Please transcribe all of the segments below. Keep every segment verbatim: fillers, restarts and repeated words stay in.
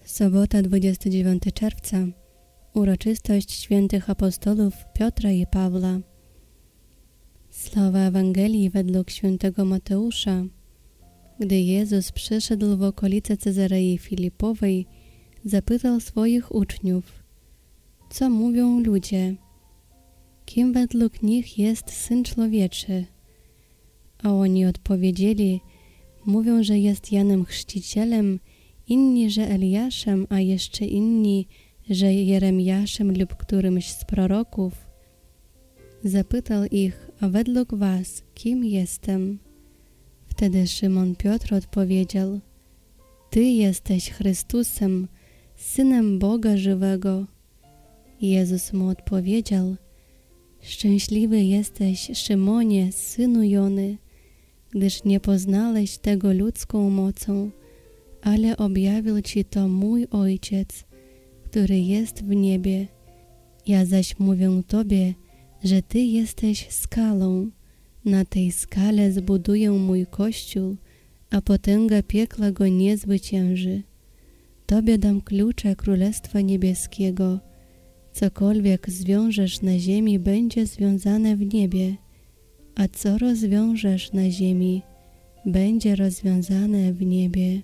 Sobota, dwudziestego dziewiątego czerwca. Uroczystość świętych apostolów Piotra i Pawła. Słowa Ewangelii według świętego Mateusza. Gdy Jezus przyszedł w okolice Cezarei Filipowej, zapytał swoich uczniów: co mówią ludzie? Kim według nich jest Syn Człowieczy? A oni odpowiedzieli: mówią, że jest Janem Chrzcicielem, inni, że Eliaszem, a jeszcze inni, że Jeremiaszem lub którymś z proroków. Zapytał ich: a według was, kim jestem? Wtedy Szymon Piotr odpowiedział: Ty jesteś Chrystusem, Synem Boga żywego. Jezus mu odpowiedział: Szczęśliwy jesteś, Szymonie, synu Jony, gdyż nie poznałeś tego ludzką mocą, ale objawił ci to mój Ojciec, który jest w niebie. Ja zaś mówię tobie, że ty jesteś skalą. Na tej skale zbuduję mój Kościół, a potęga piekła go nie zwycięży. Tobie dam klucze Królestwa Niebieskiego. Cokolwiek zwiążesz na ziemi, będzie związane w niebie, a co rozwiążesz na ziemi, będzie rozwiązane w niebie.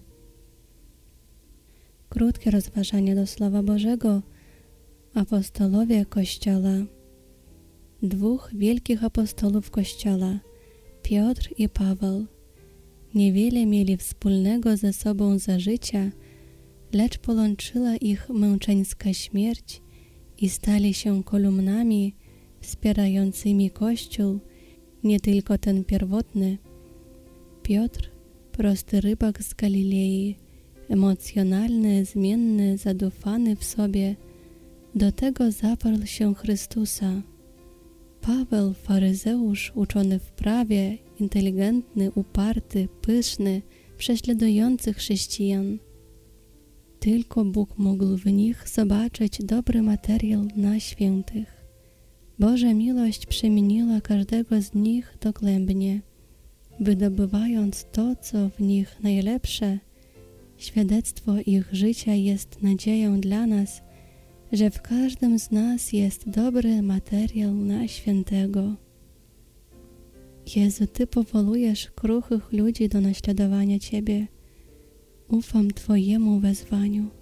Krótkie rozważanie do Słowa Bożego. Apostolowie Kościoła. Dwóch wielkich apostolów Kościoła, Piotr i Paweł, niewiele mieli wspólnego ze sobą za życia, lecz połączyła ich męczeńska śmierć i stali się kolumnami wspierającymi Kościół, nie tylko ten pierwotny. Piotr, prosty rybak z Galilei, emocjonalny, zmienny, zadufany w sobie, do tego zaparł się Chrystusa. Paweł, faryzeusz, uczony w prawie, inteligentny, uparty, pyszny, prześladujący chrześcijan. Tylko Bóg mógł w nich zobaczyć dobry materiał na świętych. Boża miłość przemieniła każdego z nich dogłębnie, wydobywając to, co w nich najlepsze. Świadectwo ich życia jest nadzieją dla nas, że w każdym z nas jest dobry materiał na świętego. Jezu, Ty powołujesz kruchych ludzi do naśladowania Ciebie. Ufam Twojemu wezwaniu.